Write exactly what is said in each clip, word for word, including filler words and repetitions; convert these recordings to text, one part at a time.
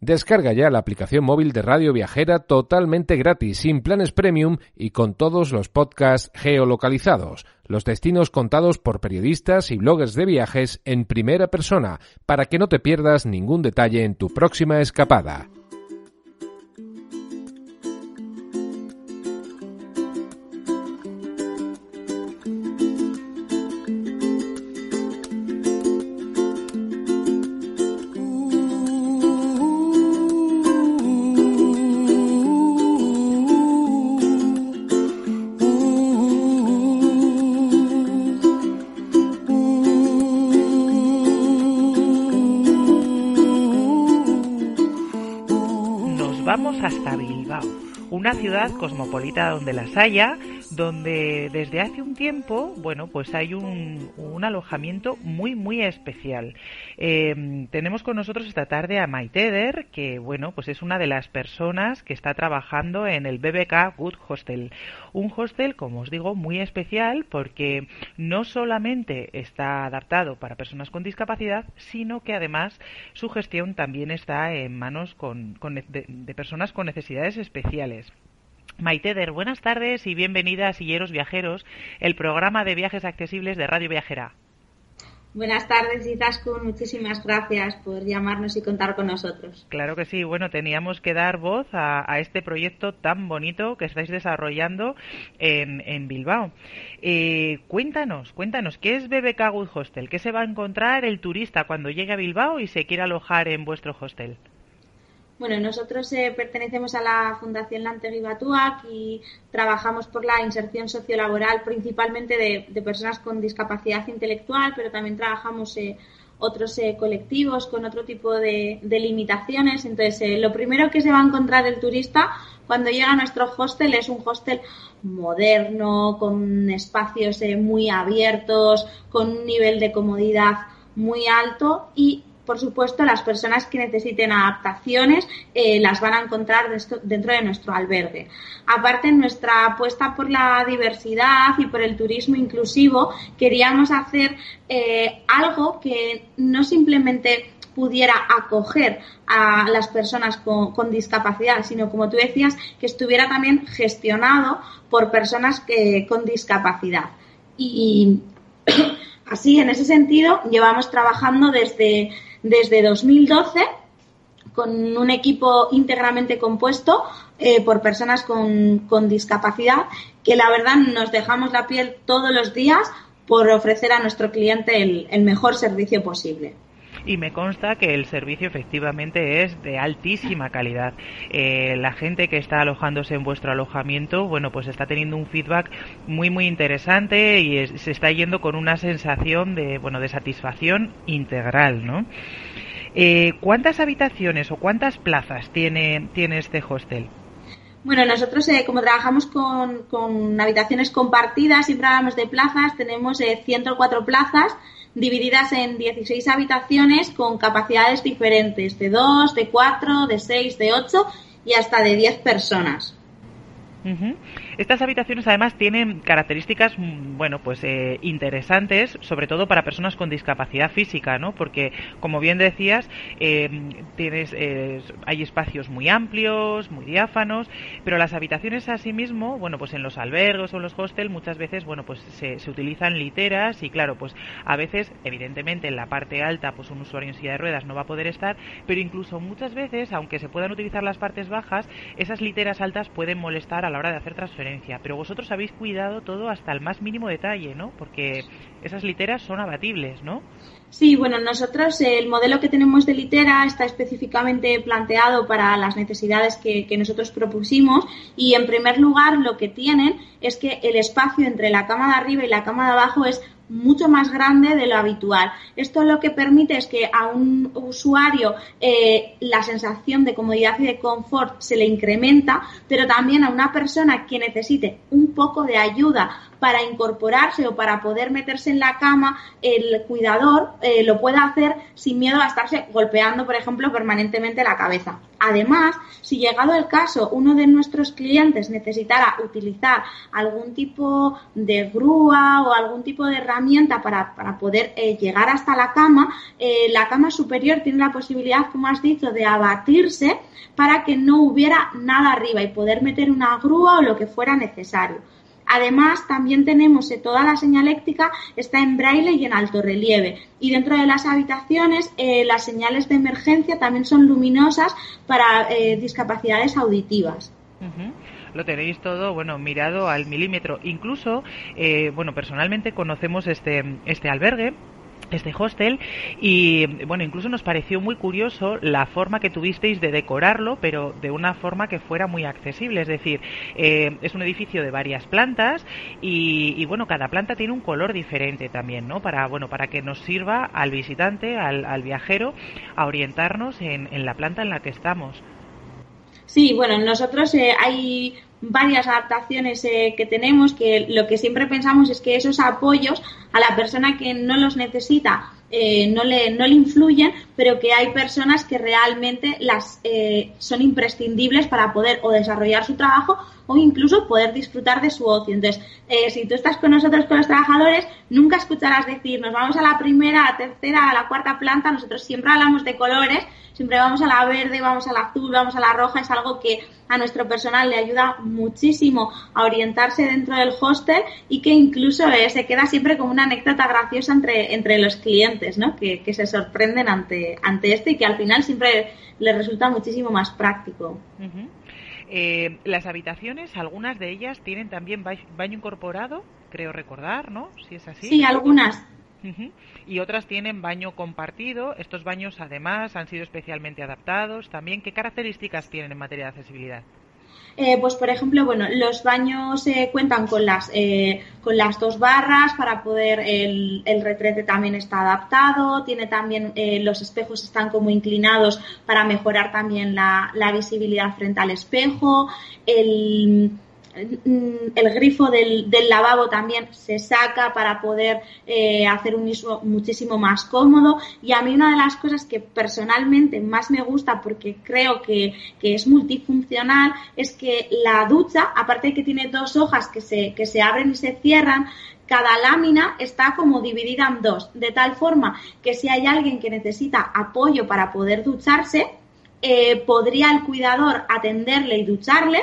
Descarga ya la aplicación móvil de Radio Viajera totalmente gratis, sin planes premium y con todos los podcasts geolocalizados, los destinos contados por periodistas y bloggers de viajes en primera persona, para que no te pierdas ningún detalle en tu próxima escapada. Hasta Bilbao, una ciudad cosmopolita donde las haya, donde desde hace un tiempo, bueno, pues hay un, un alojamiento muy, muy especial. Eh, tenemos con nosotros esta tarde a Maite Eder, que, bueno, pues es una de las personas que está trabajando en el B B K Good Hostel. Un hostel, como os digo, muy especial porque no solamente está adaptado para personas con discapacidad, sino que además su gestión también está en manos con, con de, de personas con necesidades especiales. Maite Eder, buenas tardes y bienvenida a Silleros Viajeros, el programa de viajes accesibles de Radio Viajera. Buenas tardes, Izaskun. Muchísimas gracias por llamarnos y contar con nosotros. Claro que sí. Bueno, teníamos que dar voz a, a este proyecto tan bonito que estáis desarrollando en, en Bilbao. Eh, cuéntanos, cuéntanos, ¿qué es B B K Good Hostel? ¿Qué se va a encontrar el turista cuando llegue a Bilbao y se quiera alojar en vuestro hostel? Bueno, nosotros eh, pertenecemos a la Fundación Lantegi Batuak y trabajamos por la inserción sociolaboral principalmente de, de personas con discapacidad intelectual, pero también trabajamos eh, otros eh, colectivos con otro tipo de, de limitaciones. Entonces, eh, lo primero que se va a encontrar el turista cuando llega a nuestro hostel es un hostel moderno, con espacios eh, muy abiertos, con un nivel de comodidad muy alto y, por supuesto, las personas que necesiten adaptaciones eh, las van a encontrar dentro de nuestro albergue. Aparte, en nuestra apuesta por la diversidad y por el turismo inclusivo, queríamos hacer eh, algo que no simplemente pudiera acoger a las personas con, con discapacidad, sino, como tú decías, que estuviera también gestionado por personas que, con discapacidad. Y así, en ese sentido, llevamos trabajando desde Desde dos mil doce con un equipo íntegramente compuesto eh, por personas con, con discapacidad que la verdad nos dejamos la piel todos los días por ofrecer a nuestro cliente el, el mejor servicio posible. Y me consta que el servicio efectivamente es de altísima calidad. Eh, la gente que está alojándose en vuestro alojamiento, bueno, pues está teniendo un feedback muy, muy interesante y es, se está yendo con una sensación de, bueno, de satisfacción integral, ¿no? Eh, ¿Cuántas habitaciones o cuántas plazas tiene, tiene este hostel? Bueno, nosotros eh, como trabajamos con, con habitaciones compartidas, siempre hablamos de plazas, tenemos eh, ciento cuatro plazas divididas en dieciséis habitaciones con capacidades diferentes, de dos, de cuatro, de seis, de ocho y hasta de diez personas. Uh-huh. Estas habitaciones además tienen características, bueno, pues eh, interesantes, sobre todo para personas con discapacidad física, ¿no? Porque, como bien decías, eh, tienes, eh, hay espacios muy amplios, muy diáfanos, pero las habitaciones asimismo, bueno, pues en los albergos o en los hostels muchas veces, bueno, pues se, se utilizan literas y, claro, pues a veces, evidentemente, en la parte alta, pues un usuario en silla de ruedas no va a poder estar, pero incluso muchas veces, aunque se puedan utilizar las partes bajas, esas literas altas pueden molestar a la hora de hacer transferencia, pero vosotros habéis cuidado todo hasta el más mínimo detalle, ¿no? Porque esas literas son abatibles, ¿no? Sí, bueno, nosotros eh, el modelo que tenemos de litera está específicamente planteado para las necesidades que, que nosotros propusimos y, en primer lugar, lo que tienen es que el espacio entre la cama de arriba y la cama de abajo es mucho más grande de lo habitual. Esto lo que permite es que a un usuario eh, la sensación de comodidad y de confort se le incrementa, pero también a una persona que necesite un poco de ayuda para incorporarse o para poder meterse en la cama, el cuidador eh, lo pueda hacer sin miedo a estarse golpeando, por ejemplo, permanentemente la cabeza. Además, si llegado el caso uno de nuestros clientes necesitara utilizar algún tipo de grúa o algún tipo de herramienta para, para poder eh, llegar hasta la cama, eh, la cama superior tiene la posibilidad, como has dicho, de abatirse para que no hubiera nada arriba y poder meter una grúa o lo que fuera necesario. Además, también tenemos eh, toda la señaléctica está en braille y en alto relieve. Y dentro de las habitaciones, eh, las señales de emergencia también son luminosas para eh, discapacidades auditivas. Uh-huh. Lo tenéis todo, bueno, mirado al milímetro. Incluso, eh, bueno, personalmente conocemos este, este albergue, este hostel, y bueno, incluso nos pareció muy curioso la forma que tuvisteis de decorarlo, pero de una forma que fuera muy accesible, es decir, eh, es un edificio de varias plantas y, y bueno, cada planta tiene un color diferente también, ¿no? Para, bueno, para que nos sirva al visitante, al, al viajero, a orientarnos en, en la planta en la que estamos. Sí, bueno, nosotros eh, hay varias adaptaciones eh, que tenemos, que lo que siempre pensamos es que esos apoyos a la persona que no los necesita eh, no le no le influyen, pero que hay personas que realmente las eh, son imprescindibles para poder o desarrollar su trabajo o incluso poder disfrutar de su ocio. Entonces, eh, si tú estás con nosotros, con los trabajadores, nunca escucharás decir, nos vamos a la primera, a la tercera, a la cuarta planta. Nosotros siempre hablamos de colores, siempre vamos a la verde, vamos a la azul, vamos a la roja. Es algo que a nuestro personal le ayuda muchísimo a orientarse dentro del hostel y que incluso eh, se queda siempre como una anécdota graciosa entre entre los clientes, ¿no? Que, que se sorprenden ante ante esto y que al final siempre les resulta muchísimo más práctico. Uh-huh. Eh, las habitaciones, algunas de ellas tienen también ba- baño incorporado, creo recordar, ¿no? Si es así. Sí, algunas. Uh-huh. Y otras tienen baño compartido. Estos baños, además, han sido especialmente adaptados. También, ¿qué características tienen en materia de accesibilidad? Eh, pues por ejemplo, bueno, los baños eh, cuentan con las eh, con las dos barras para poder el, el retrete también está adaptado, tiene también eh, los espejos están como inclinados para mejorar también la, la visibilidad frente al espejo, el el grifo del, del lavabo también se saca para poder eh, hacer un uso muchísimo más cómodo. Y a mí una de las cosas que personalmente más me gusta, porque creo que, que es multifuncional, es que la ducha, aparte de que tiene dos hojas que se, que se abren y se cierran, cada lámina está como dividida en dos, de tal forma que si hay alguien que necesita apoyo para poder ducharse, eh, podría el cuidador atenderle y ducharle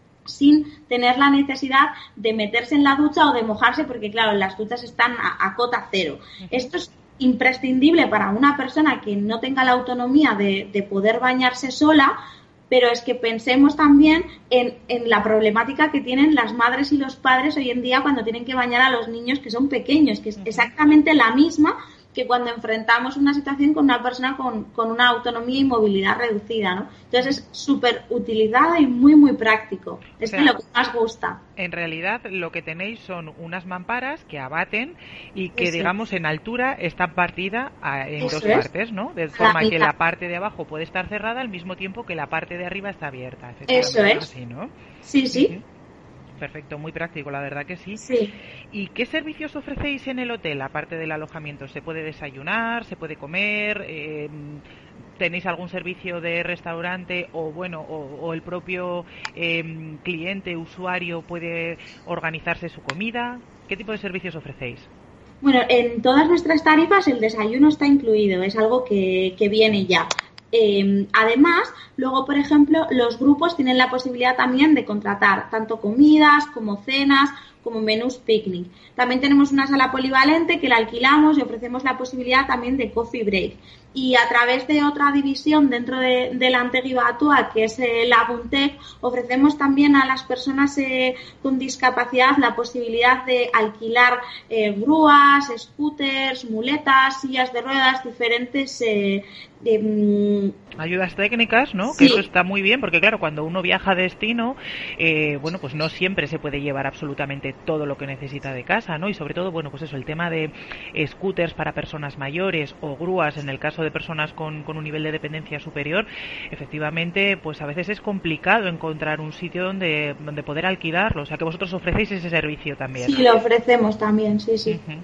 sin tener la necesidad de meterse en la ducha o de mojarse, porque claro, las duchas están a, a cota cero. Uh-huh. Esto es imprescindible para una persona que no tenga la autonomía de, de poder bañarse sola, pero es que pensemos también en, en la problemática que tienen las madres y los padres hoy en día cuando tienen que bañar a los niños que son pequeños, que es exactamente la misma que cuando enfrentamos una situación con una persona con, con una autonomía y movilidad reducida, ¿no? Entonces es súper utilizado y muy, muy práctico. Es o sea, lo que más gusta. En realidad lo que tenéis son unas mamparas que abaten y que, Eso. digamos, en altura están partidas en Eso dos es. partes, ¿no? De forma la que la parte de abajo puede estar cerrada al mismo tiempo que la parte de arriba está abierta. Eso es. Así, ¿no? Sí, sí. Uh-huh. Perfecto, muy práctico, la verdad que sí. Sí. ¿Y qué servicios ofrecéis en el hotel, aparte del alojamiento? ¿Se puede desayunar? ¿Se puede comer? Eh, ¿Tenéis algún servicio de restaurante o bueno o, o el propio eh, cliente, usuario puede organizarse su comida? ¿Qué tipo de servicios ofrecéis? Bueno, en todas nuestras tarifas el desayuno está incluido, es algo que, que viene ya. Eh, además, luego, por ejemplo, los grupos tienen la posibilidad también de contratar tanto comidas como cenas, como menús picnic. También tenemos una sala polivalente que la alquilamos y ofrecemos la posibilidad también de coffee break. Y a través de otra división dentro de, de la Antegui Batua, que es eh, la Buntec, ofrecemos también a las personas eh, con discapacidad la posibilidad de alquilar eh, grúas, scooters, muletas, sillas de ruedas, diferentes eh, eh, ayudas técnicas, ¿no? Sí. Que eso está muy bien, porque claro, cuando uno viaja a destino, eh, bueno, pues no siempre se puede llevar absolutamente todo lo que necesita de casa, ¿no? Y sobre todo, bueno, pues eso, el tema de scooters para personas mayores o grúas en el caso de de personas con, con un nivel de dependencia superior, efectivamente, pues a veces es complicado encontrar un sitio donde, donde poder alquilarlo. O sea, que vosotros ofrecéis ese servicio también. Sí, lo ofrecemos también, sí, sí. Uh-huh.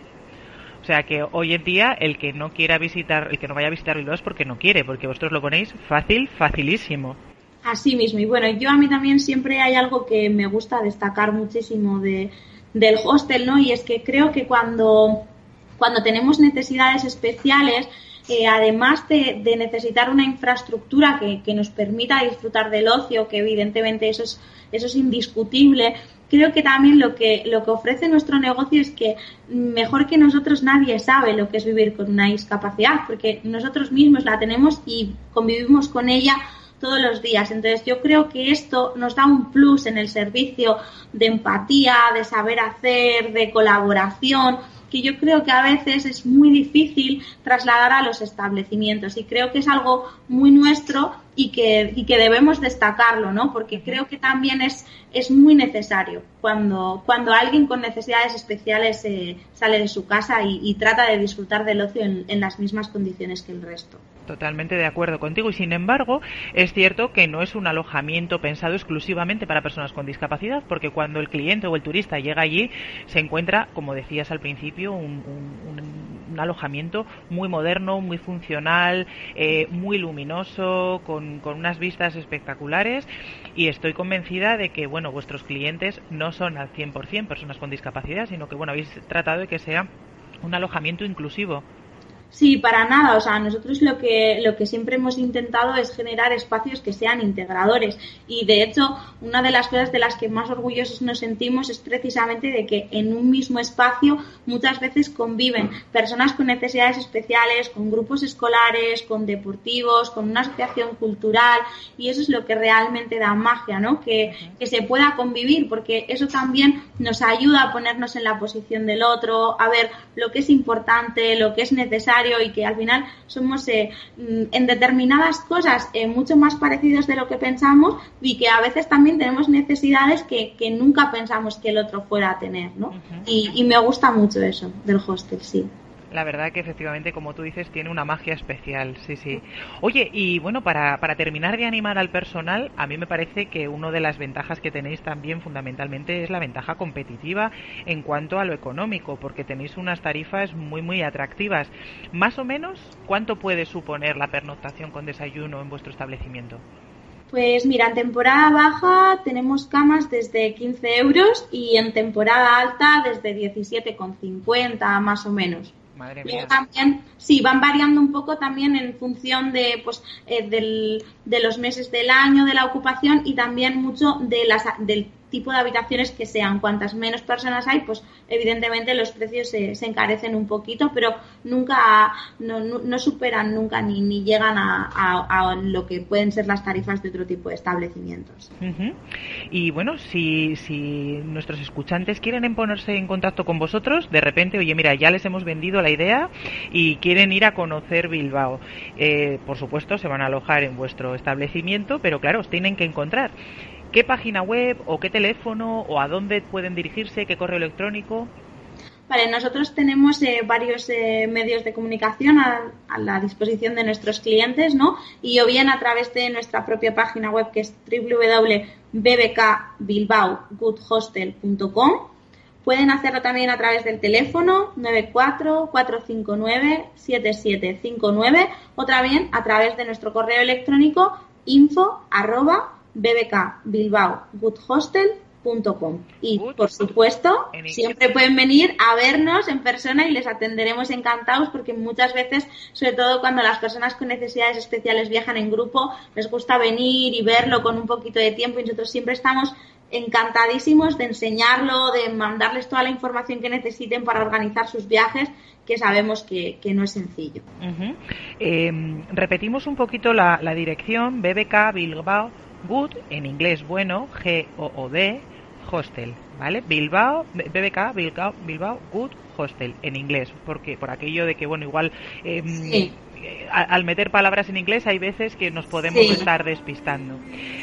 O sea que hoy en día el que no quiera visitar, el que no vaya a visitar Bilbao es porque no quiere, porque vosotros lo ponéis fácil, facilísimo. Así mismo. Y bueno, yo a mí también siempre hay algo que me gusta destacar muchísimo de, del hostel, ¿no? Y es que creo que cuando, cuando tenemos necesidades especiales, eh, además de, de necesitar una infraestructura que, que nos permita disfrutar del ocio, que evidentemente eso es, eso es indiscutible, creo que también lo que, lo que ofrece nuestro negocio es que mejor que nosotros nadie sabe lo que es vivir con una discapacidad, porque nosotros mismos la tenemos y convivimos con ella todos los días. Entonces yo creo que esto nos da un plus en el servicio de empatía, de saber hacer, de colaboración, que yo creo que a veces es muy difícil trasladar a los establecimientos, y creo que es algo muy nuestro y que, y que debemos destacarlo, ¿no? Porque creo que también es, es muy necesario cuando, cuando alguien con necesidades especiales eh, sale de su casa y, y trata de disfrutar del ocio en, en las mismas condiciones que el resto. Totalmente de acuerdo contigo, y sin embargo es cierto que no es un alojamiento pensado exclusivamente para personas con discapacidad, porque cuando el cliente o el turista llega allí se encuentra, como decías al principio, un, un, un, un alojamiento muy moderno, muy funcional, eh, muy luminoso, con, con unas vistas espectaculares, y estoy convencida de que bueno, vuestros clientes no son al cien por ciento personas con discapacidad, sino que bueno, habéis tratado de que sea un alojamiento inclusivo. Sí, para nada. O sea, nosotros lo que lo que siempre hemos intentado es generar espacios que sean integradores, y de hecho una de las cosas de las que más orgullosos nos sentimos es precisamente de que en un mismo espacio muchas veces conviven personas con necesidades especiales, con grupos escolares, con deportivos, con una asociación cultural, y eso es lo que realmente da magia, ¿no? Que, que se pueda convivir, porque eso también nos ayuda a ponernos en la posición del otro, a ver lo que es importante, lo que es necesario, y que al final somos eh, en determinadas cosas eh, mucho más parecidos de lo que pensamos, y que a veces también tenemos necesidades que, que nunca pensamos que el otro fuera a tener, ¿no? Uh-huh. Y, y me gusta mucho eso del hostel, sí. La verdad que efectivamente, como tú dices, tiene una magia especial, sí, sí. Oye, y bueno, para, para terminar de animar al personal, a mí me parece que una de las ventajas que tenéis también fundamentalmente es la ventaja competitiva en cuanto a lo económico, porque tenéis unas tarifas muy, muy atractivas. Más o menos, ¿cuánto puede suponer la pernoctación con desayuno en vuestro establecimiento? Pues mira, en temporada baja tenemos camas desde quince euros y en temporada alta desde diecisiete con cincuenta más o menos. Madre mía. También, sí, van variando un poco también en función de, pues, eh, del, de los meses del año, de la ocupación, y también mucho de las, del tipo de habitaciones que sean. Cuantas menos personas hay, pues evidentemente los precios se, se encarecen un poquito, pero nunca, no, no, no superan nunca ni, ni llegan a, a, a lo que pueden ser las tarifas de otro tipo de establecimientos. Uh-huh. Y bueno, si, si nuestros escuchantes quieren ponerse en contacto con vosotros, de repente, oye, mira, ya les hemos vendido la idea y quieren ir a conocer Bilbao, eh, por supuesto se van a alojar en vuestro establecimiento, pero claro, os tienen que encontrar. ¿Qué página web o qué teléfono o a dónde pueden dirigirse? ¿Qué correo electrónico? Vale, nosotros tenemos eh, varios eh, medios de comunicación a, a la disposición de nuestros clientes, ¿no? Y o bien a través de nuestra propia página web, que es doble u doble u doble u punto b b k bilbao good hostel punto com. Pueden hacerlo también a través del teléfono nueve cuatro cuatro cinco nueve siete siete cinco nueve, o también a través de nuestro correo electrónico info arroba b b k bilbao good hostel punto com. Y por supuesto siempre pueden venir a vernos en persona y les atenderemos encantados, porque muchas veces, sobre todo cuando las personas con necesidades especiales viajan en grupo, les gusta venir y verlo con un poquito de tiempo, y nosotros siempre estamos encantadísimos de enseñarlo, de mandarles toda la información que necesiten para organizar sus viajes, que sabemos que, que no es sencillo. Uh-huh. Eh, repetimos un poquito la, la dirección: B B K Bilbao Good, en inglés bueno, G O O D, Hostel, ¿vale? Bilbao, B B K Bilbao, Bilbao Good Hostel, en inglés, porque por aquello de que, bueno, igual eh, sí. al meter palabras en inglés hay veces que nos podemos sí. estar despistando.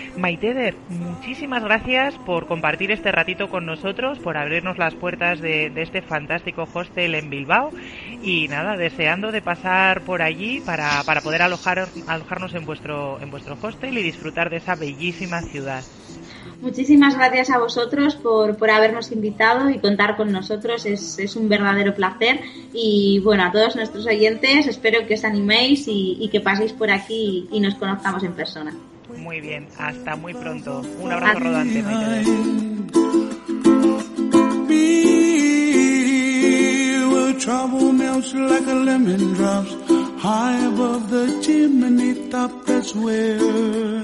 Maiteder, muchísimas gracias por compartir este ratito con nosotros, por abrirnos las puertas de, de este fantástico hostel en Bilbao y nada, deseando de pasar por allí para, para poder alojar, alojarnos en vuestro, en vuestro hostel y disfrutar de esa bellísima ciudad. Muchísimas gracias a vosotros por, por habernos invitado y contar con nosotros, es, es un verdadero placer y bueno, a todos nuestros oyentes espero que os animéis y, y que paséis por aquí y, y nos conozcamos en persona. Muy bien, hasta muy pronto. Un abrazo Adiós. Rodante, Maite. Trouble melts like a lemon drops high above the chimney top. That's where